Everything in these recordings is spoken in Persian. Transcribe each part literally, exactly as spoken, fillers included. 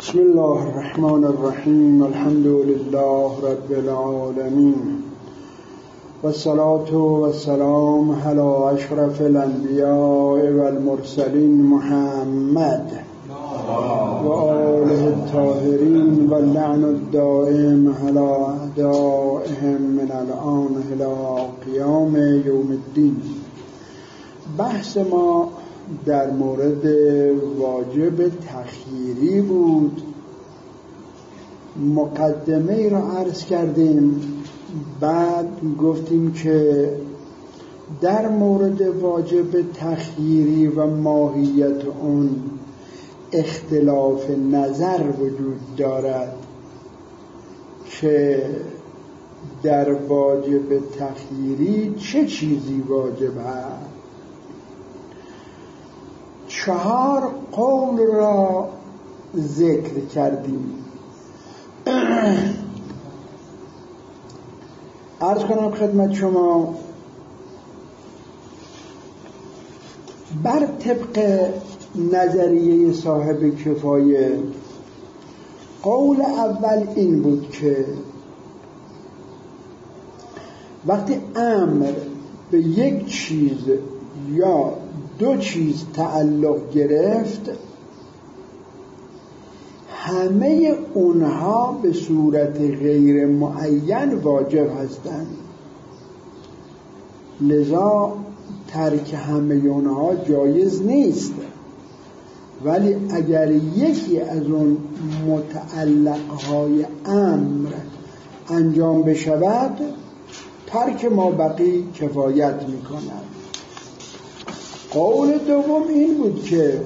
بسم الله الرحمن الرحیم. الحمد لله رب العالمین والصلاة والسلام علی اشرف الانبیاء والمرسلین محمد و آله الطاهرین و اللعن الدائم علی اعدائهم من الآن الی قیام یوم الدین. بحث ما در مورد واجب تخییری بود. مقدمه ای را عرض کردیم، بعد گفتیم که در مورد واجب تخییری و ماهیت اون اختلاف نظر وجود دارد که در واجب تخییری چه چیزی واجب است. چهار قول را ذکر کردیم. عرض کنم خدمت شما بر طبق نظریه صاحب کفایه قول اول این بود که وقتی امر به یک چیز یا دو چیز تعلق گرفت، همه اونها به صورت غیر معین واجب هستند، لذا ترک همه اونها جایز نیست. ولی اگر یکی از اون متعلقهای امر انجام بشود، ترک ما بقی کفایت میکند. قول دوم این بود که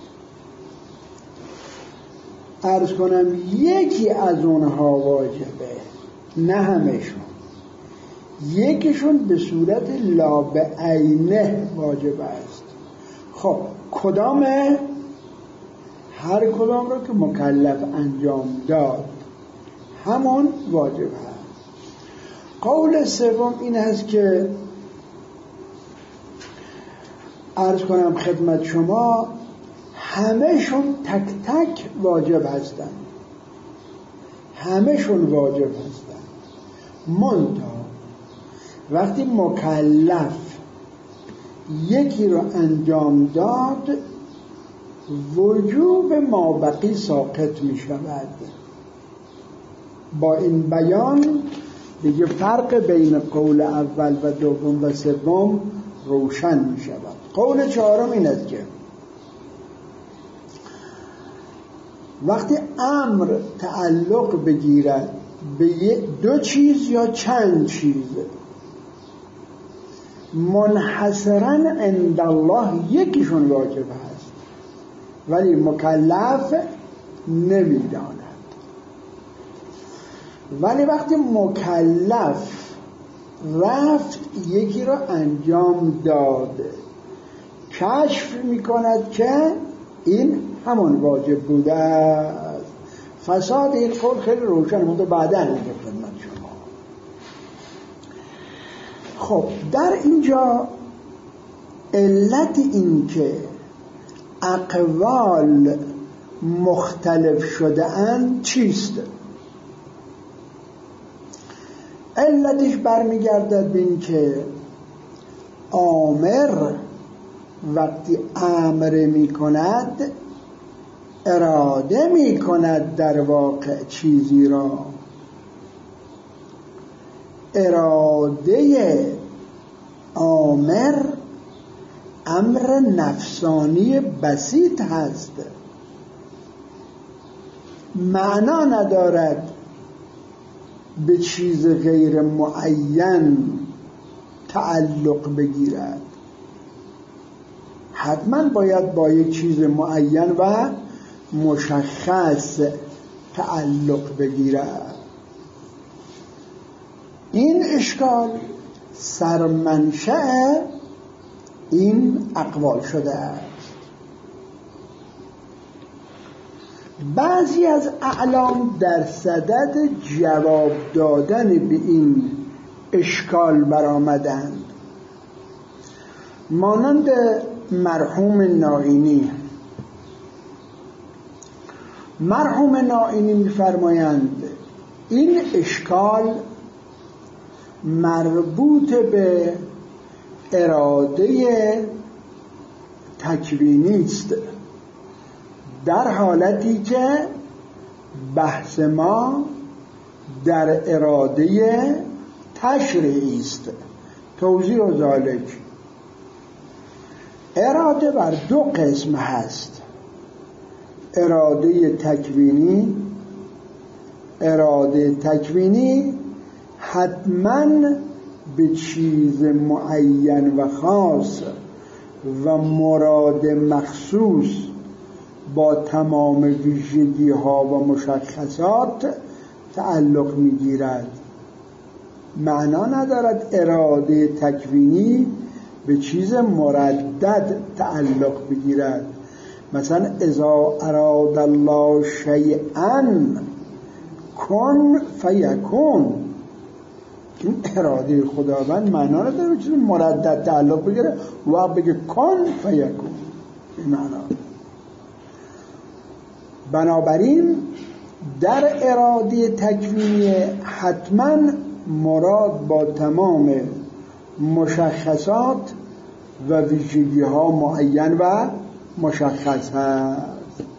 عرض کنم یکی از اونها واجبه، نه همشون. یکیشون به صورت لا بعینه واجب است. خب کدامه؟ هر کدام رو که مکلف انجام داد همون واجب هست. قول سوم این هست که عرض کنم خدمت شما همه‌شون تک تک واجب هستند، همه‌شون واجب هستند، منتها وقتی مکلف یکی رو انجام داد، وجوب مابقی ساقط می شود. با این بیان دیگه فرق بین قول اول و دوم و سوم روشن می شود. قول چهارم این است که وقتی امر تعلق بگیرد به دو چیز یا چند چیز، منحصراً عند الله یکیشون واجب هست ولی مکلف نمیداند. ولی وقتی مکلف رفت یکی را انجام داد، کشف میکند که این همون واجب بوده است، فساد این قول خیلی روشن بوده. بعدا میگه خدمت شما. خب در اینجا علت این که اقوال مختلف شده اند چیست؟ علتش برمیگردد به این که آمر وقتی امر می کند اراده می کند در واقع چیزی را. اراده آمر امر نفسانی بسیط هست، معنا ندارد به چیز غیر معین تعلق بگیرد. حتما باید با یک چیز معین و مشخص تعلق بگیرد. این اشکال سرمنشأ این اقوال شده است. بعضی از اعلام در صدد جواب دادن به این اشکال برآمدند، مانند مرحوم نائینی مرحوم نائینی می‌فرمایند این اشکال مربوط به اراده تکوینی است، در حالتی که بحث ما در اراده تشریعی است. توضیح و ذالک، اراده بر دو قسم هست: اراده تکوینی. اراده تکوینی حتماً به چیز معین و خاص و مراد مخصوص با تمام ویژگی ها و مشخصات تعلق میگیرد. معنا ندارد اراده تکوینی به چیز مردد تعلق بگیرد. مثلا اذا اراد الله شیئا کن فیکون، این اراده خداوند معنا نداره به چیز مردد تعلق بگیره و بگه کن فیکون، این معنا. بنابراین در اراده تکوینی حتما مراد با تمام مشخصات و ویژگی ها معین و مشخص هست.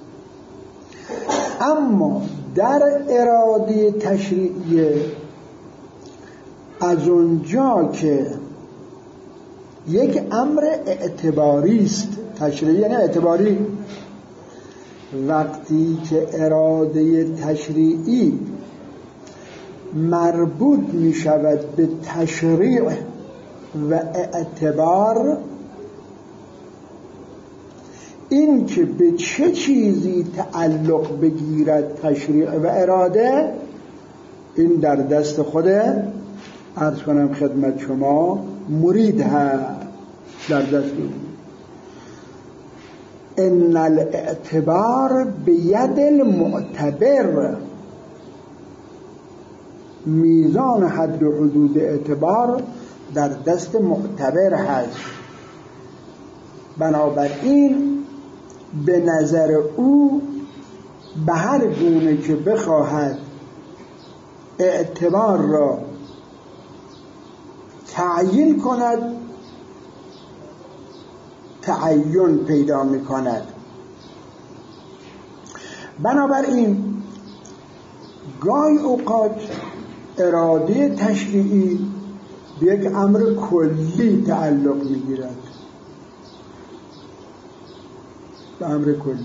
اما در اراده تشریعی از اونجا که یک امر اعتباری است، تشریعی یعنی اعتباری، وقتی که اراده تشریعی مربوط می شود به تشریع و اعتبار، این که به چه چیزی تعلق بگیرد تشریع و اراده، این در دست خود عرض کنم خدمت شما مرید هست، در دست او. ان الاعتبار بید المعتبر، میزان حد و حدود اعتبار در دست معتبر هست. بنابراین به نظر او به هر گونه که بخواهد اعتبار را تعیین کند تعین پیدا می کند. بنابراین گاهی اوقات اراده تشریعی به یک امر کلی تعلق می گیرد، به امر کلی.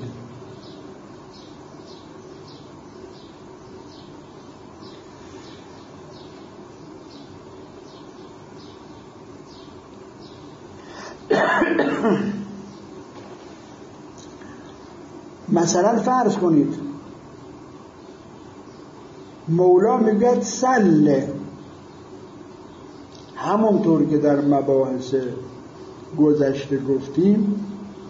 مثلا فرض کنید مولا میگه سله، همونطور که در مباحث گذشته گفتیم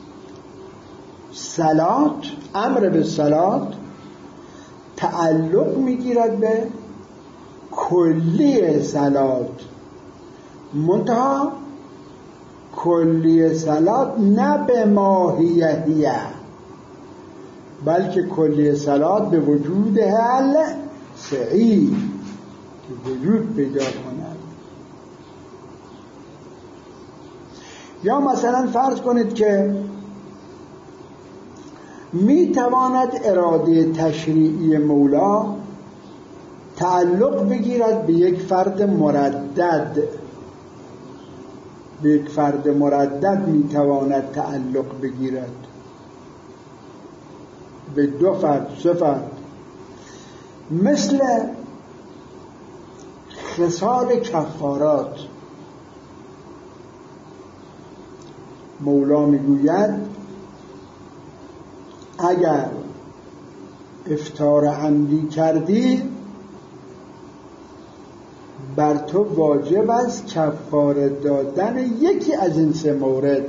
صلات، امر به صلات تعلق میگیرد به کلی صلات، منتها کلی صلات نه به ماهیتیه، بلکه کلی صلات به وجود حل سعید که وجود پیدا کند. یا مثلا فرض کنید که می تواند اراده تشریعی مولا تعلق بگیرد به یک فرد مردد، به یک فرد مردد می تواند تعلق بگیرد، به دو فرد، سه فرد، مثل خصال کفارات. مولا میگوید اگر افطار عمدی کردی بر تو واجب است کفاره دادن یکی از این سه مورد،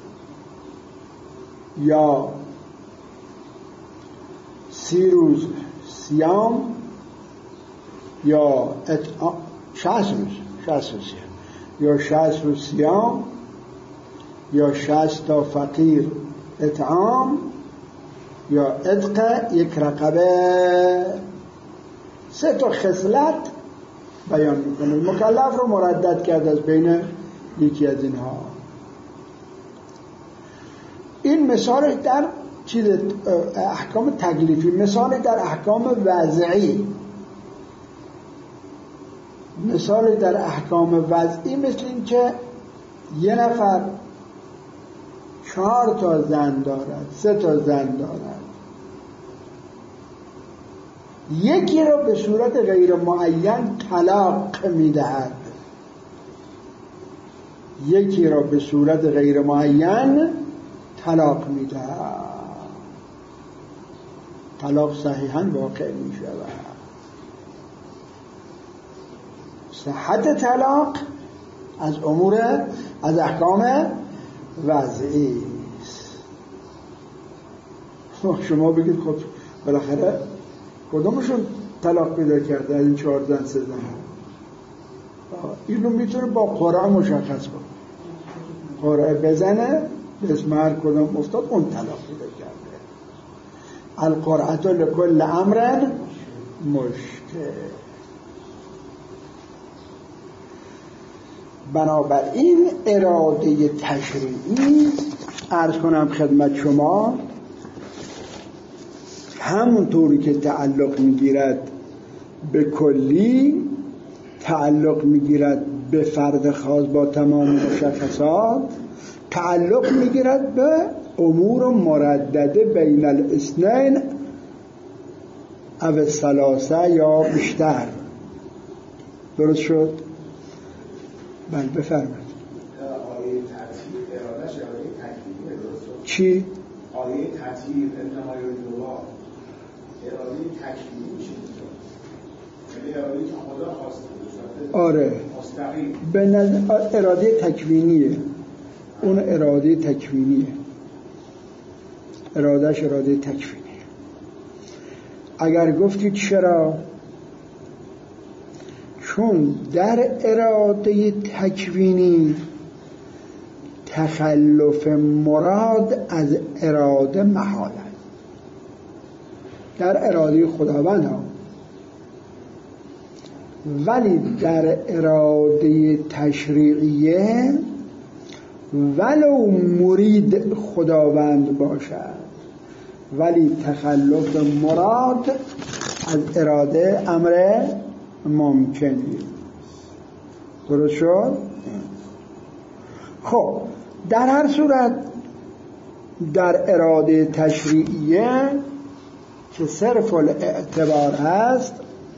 یا سی روز صیام، یا شصت روز شصت روز یا شصت روز صیام، یا شصت تا فقیر اطعام، یا عتق یک رقبه. سه تا خصلت بیان میکنه. مکلف رو مردد کرد از بین یکی از اینها. این مثال در چیز احکام تکلیفی، مثال در احکام وضعی. مثال در احکام وضعی مثل این که یه نفر چهار تا زن دارد، سه تا زن دارد، یکی را به صورت غیر معین طلاق میدهد، یکی را به صورت غیر معین طلاق میدهد، طلاق صحیحاً واقع میشود. صحت طلاق از امور از احکام وضعی است. شما بگید خب بالاخره کدومشون طلاق پیدا کرده از این چهار زن سه زن؟ اینو میتونه با قرآن مشخص کنه. قرآن بزنه به اسم هر کدوم افتاد اون طلاق پیدا کرده. القرآن لکل امر مشکل. بنابراین اراده تشریعی عرض کنم خدمت شما همونطوری که تعلق میگیرد به کلی، تعلق میگیرد به فرد خاص با تمام مشخصات، تعلق میگیرد به امور مردده بین الاثنین او الثلاثه یا بیشتر. درست شد؟ بله بفرمایید. آیه ترتیب ارادهش اراده تکلیفیه. درست شد؟ چی؟ آیه ترتیب انما یرید الله اراده تکلیفی میشه. یعنی اراده که خدا خواسته. آره. مستقیم. به نظر اراده تکوینیه. اون اراده تکوینیه. ارادهش اراده تکوینیه. اگر گفتید چرا؟ چون در اراده تکوینی تخلف مراد از اراده محال است. در اراده خداوند ها، ولی در اراده تشریعیه ولو مرید خداوند باشد ولی تخلف مراد از اراده امر ممکنی. درست شد؟ خب در هر صورت در اراده تشریعیه که صرف الاعتبار هست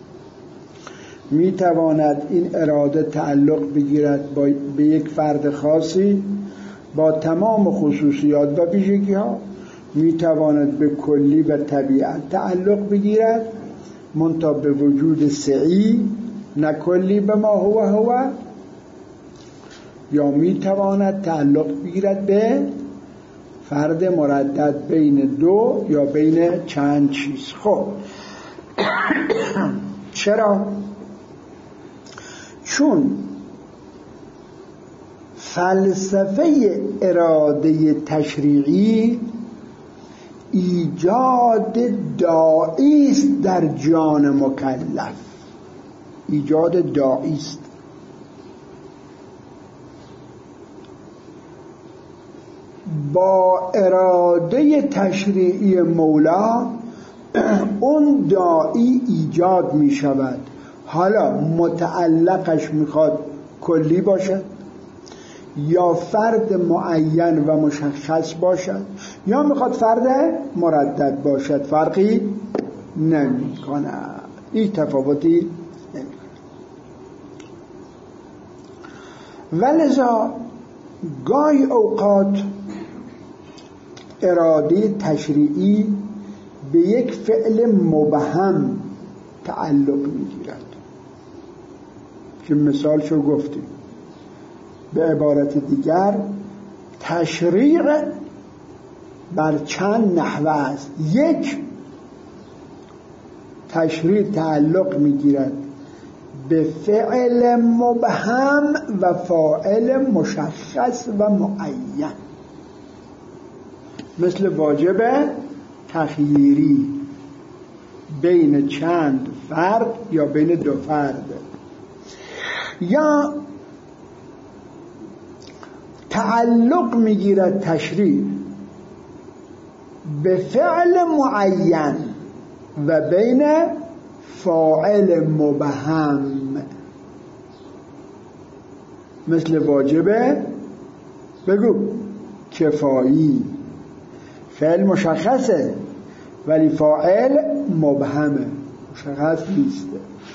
میتواند این اراده تعلق بگیرد با به یک فرد خاصی با تمام خصوصیات و ویژگی ها، میتواند به کلی و طبیعت تعلق بگیرد منتها به وجود سعی نه کلی به ما هو هو، یا میتواند تعلق بگیرد به فرد مردد بین دو یا بین چند چیز. خب چرا؟ چون فلسفه اراده تشریعی ایجاد داعی است در جان مکلف. ایجاد داعی است. با اراده تشریعی مولا اون داعی ایجاد می شود. حالا متعلقش میخواد کلی باشد یا فرد معین و مشخص باشد یا میخواد فرد مردد باشد، فرقی نمی کند. این تفاوتی نمی کند. ولذا گاهی اوقات اراده تشریعی به یک فعل مبهم تعلق میگیرد که مثالشو گفتیم. به عبارت دیگر تشریع بر چند نحوه است. یک، تشریع تعلق میگیرد به فعل مبهم و فاعل مشخص و معین، مثل واجب تخییری بین چند فرد یا بین دو فرد، یا تعلق میگیرد تشریع به فعل معین و بین فاعل مبهم، مثل واجبه بگو کفایی، فعل مشخصه ولی فاعل مبهمه، مشخص نیست.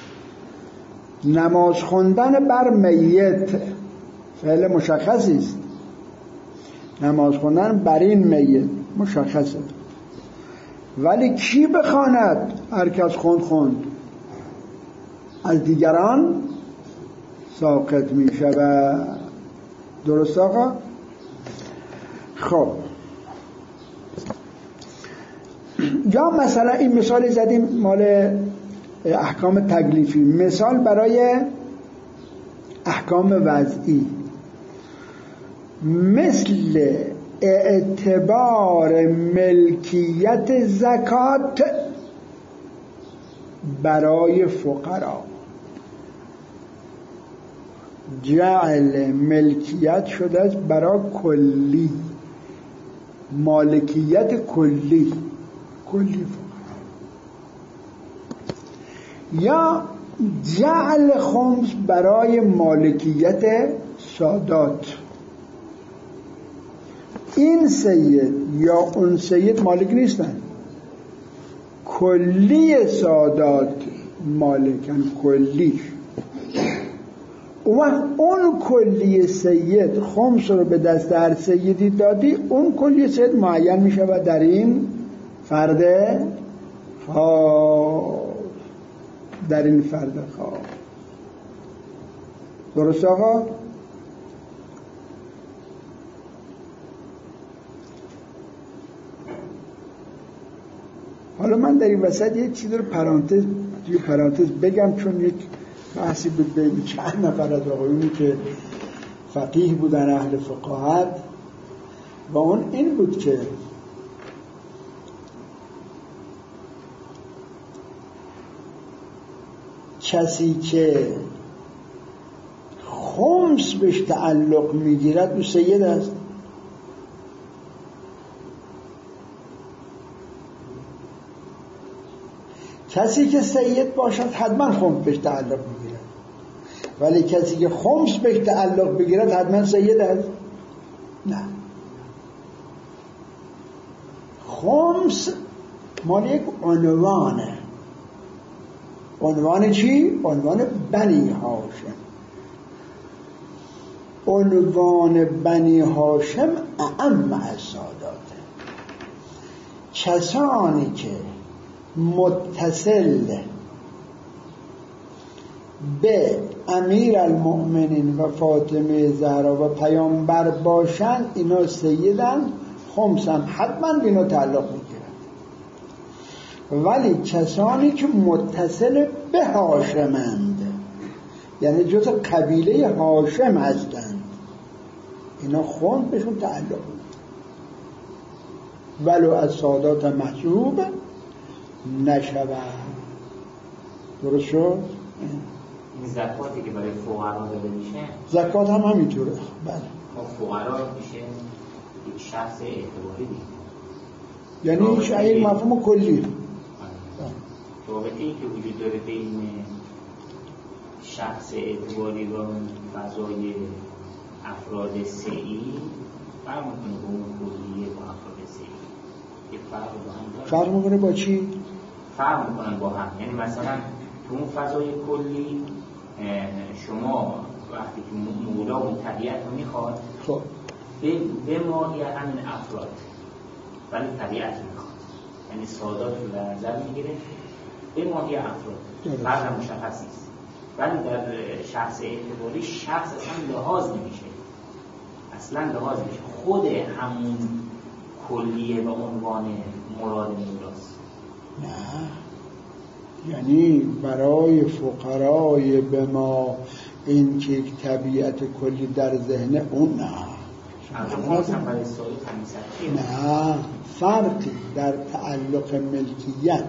نماز خوندن بر میت فعل مشخصی است، نماز خوندن بر این میت مشخصه، ولی کی بخواند؟ هر کس خوند خوند، از دیگران ساقط می شود. درست آقا؟ خب یا مثلا این مثال زدیم مال احکام تکلیفی، مثال برای احکام وضعی، مثل اعتبار ملکیت زکات برای فقرا. جعل ملکیت شده است برای کلی، مالکیت کلی کلی فقرا. یا جعل خمس برای مالکیت سادات، این سید یا اون سید مالک نیستن، کلی سادات مالکن، کلیش. و اون کلی سید خمس رو به دست هر سیدی دادی، اون کلی سید معین می شود در این فرد خاص، در این فرد خاص. درست آقا؟ حالا من در این وسط یک چیز رو پرانتز توی پرانتز بگم، چون یک بحثی بود بین چند نفر از آقایونی که فقیه بودن، اهل فقاهت، و اون این بود که کسی که خمس بهش تعلق میگیرد او سید است. کسی که سید باشد حتما خمس بهش تعلق میگیرد، ولی کسی که خمس بهش تعلق بگیرد حتما سید است؟ نه. خمس مال یک عنوانه. عنوان چی؟ عنوان بنی هاشم. عنوان بنی هاشم اعم از ساداته. کسانی که متصل به امیر المؤمنین و فاطمه زهرا و پیامبر باشند اینا سیدن، خمس هم حتما به اینا تعلق میگیرند. ولی کسانی که متصل به هاشمند، یعنی جز قبیله هاشم هستند، اینا خمس بهشون تعلق میگیرند، ولو از سادات محسوب نشود. درست شد؟ این زکاتی که برای فقرا داده میشه، زکات هم همینطوره. بله. فقرا میشه یک شخص اعتباری دیگه، یعنی هیچ این مفهوم کلی. رابطه ای که وجود داره بین شخص اعتباری و فضای افراد سعی فرق میکنه با اون کلیه با افراد سعی. یک فرق با هم داره. فرق میکنه با چی؟ فرق میکنن با هم. یعنی مثلا تو اون فضای کلی شما وقتی که مولا اون طبیعت رو میخواد، خب به ماهی همین افراد، ولی طبیعت میخواد، یعنی سادات رو در نظر میگیره به ماهی افراد، فرق مشخص نیست. ولی در شخص اعتباری شخص اصلا لحاظ نمیشه، اصلا لحاظ نمیشه، خود همون کلیه به عنوان مراد مولاست. نه، یعنی برای فقرای به ما این که یک طبیعت کلی در ذهن اون، نه نه، فرقی در تعلق ملکیت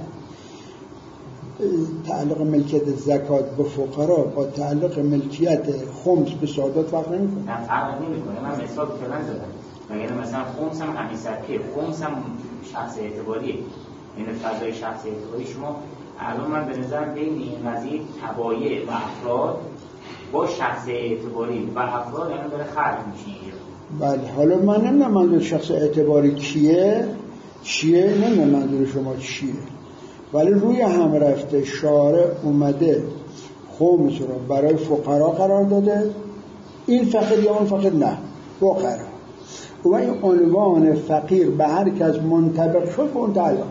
تعلق ملکیت زکات به فقرا با تعلق ملکیت خمس به سادات فرق نمیکنه. نه فرق نمیکنه. من مثال فعلا زدم. مگر مثلا خمس هم همین سطحه، خمس هم شخص اعتباریه. این فضای شخص اعتباری شما الان من به نظر بین این قضیه تبایع و افراد با شخص اعتباری و افراد الان داره خلق میشه. بله حالا من نمیدونم منظور شخص اعتباری کیه چیه نمیدونم منظور شما چیه، ولی روی هم رفته شارع اومده خمس رو برای فقرا قرار داده. این فقیر یا اون فقیر؟ نه، فقرا. و این عنوان فقیر به هر کس منطبق شد به اون تعلق.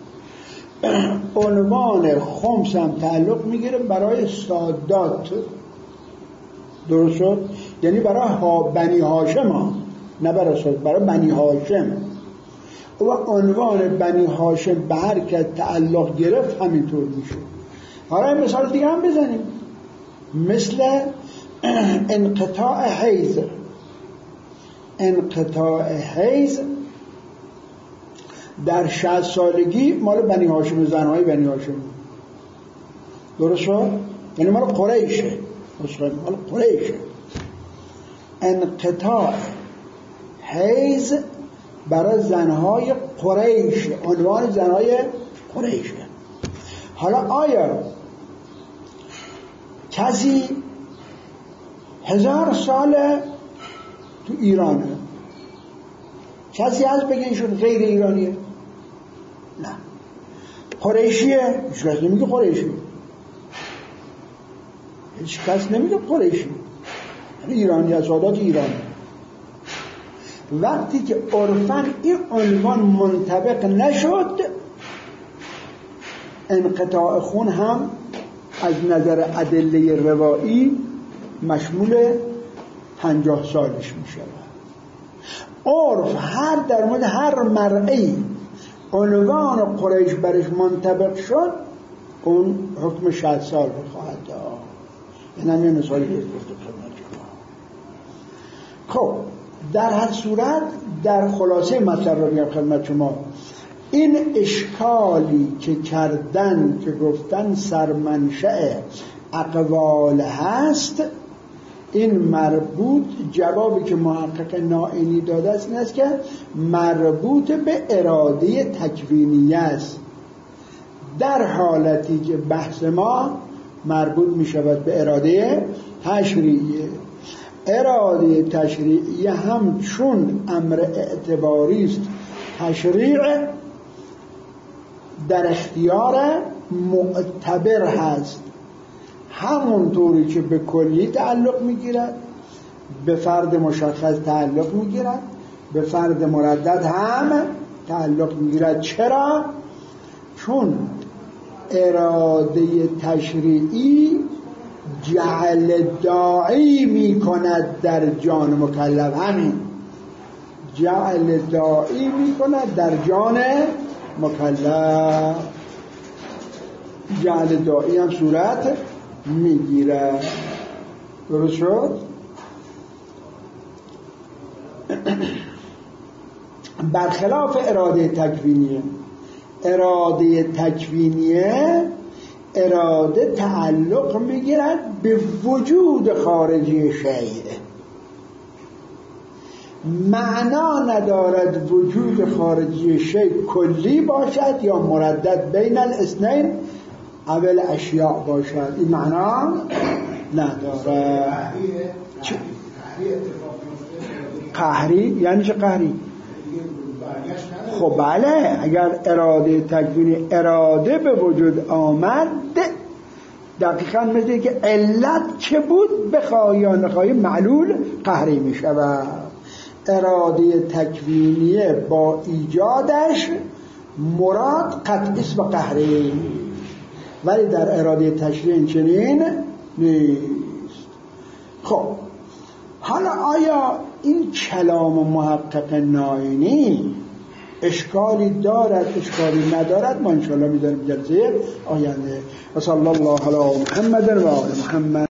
عنوان خمس هم تعلق میگیره برای سادات. درست شد؟ یعنی برای ها بنی هاشم ها، نه برای سادات، برای بنی هاشم. و عنوان بنی هاشم به هر کس تعلق گرفت همینطور میشه. حالا این مثال دیگه هم بزنیم، مثل انقطاع حیض. انقطاع حیض در شصت سالگی مال بنی هاشم، زنهای بنی هاشم. درست شد؟ یعنی مال قریشه، مال قریشه. انقطاع حیض برای زنهای قریش، عنوان زنهای قریشه. حالا آیا کسی هزار سال تو ایرانه، کسی هست بگه ایشون غیر ایرانیه؟ نه. قریشیه؟ هیچ کس نمیگه قریشیه، هیچ کس نمیگه قریشیه، ایرانی از سادات ایرانی. وقتی که عرفاً این عنوان منطبق نشد، انقطاع خون هم از نظر ادله روایی مشمول پنجاه سالش می شود. عرف هر در مورد هر مرئی عنوان قریش برش منطبق شد، اون حکم شصت سال رو خواهد داد. این هم یه مثالی که گفتم خدمت شما. خب در هر صورت در خلاصه مطلب رو میگم خدمت شما، این اشکالی که کردن که گفتن سرمنشأ اقوال هست، این مربوط، جوابی که محقق نائینی داده است این است که مربوط به اراده تکوینی است، در حالتی که بحث ما مربوط می شود به اراده تشریعیه. اراده تشریعیه هم چون امر اعتباری است، تشریع در اختیار معتبر هست، همونطوری که به کلی تعلق میگیرد، به فرد مشخص تعلق میگیرد، به فرد مردد هم تعلق میگیرد. چرا؟ چون اراده تشریعی جعل داعی میکند در جان مکلف، همین جعل داعی میکند در جان مکلف. جعل داعی هم صورت میگیره. درست شد؟ برخلاف اراده تکوینیه. اراده تکوینیه اراده تعلق میگیرد به وجود خارجی شیء، معنا ندارد وجود خارجی شیء کلی باشد یا مردد بین الاثنین اول اشیاء باشد، این معنا ندارد. چه؟ قهری؟ یعنی چه قهری؟ خب بله، اگر اراده تکوینی اراده به وجود آمد، دقیقا مثل که علت چه بود بخواه یا نخواهی معلول قهری می شود. اراده تکوینیه با ایجادش مراد قطعیست و قهری، ولی در اراده تشریع چنین نیست. خب حالا آیا این کلام محقق نائینی اشکالی دارد اشکالی ندارد؟ ما انشاءالله می‌ذاریم جلسه آینده. و صلی الله علی محمد و آل محمد.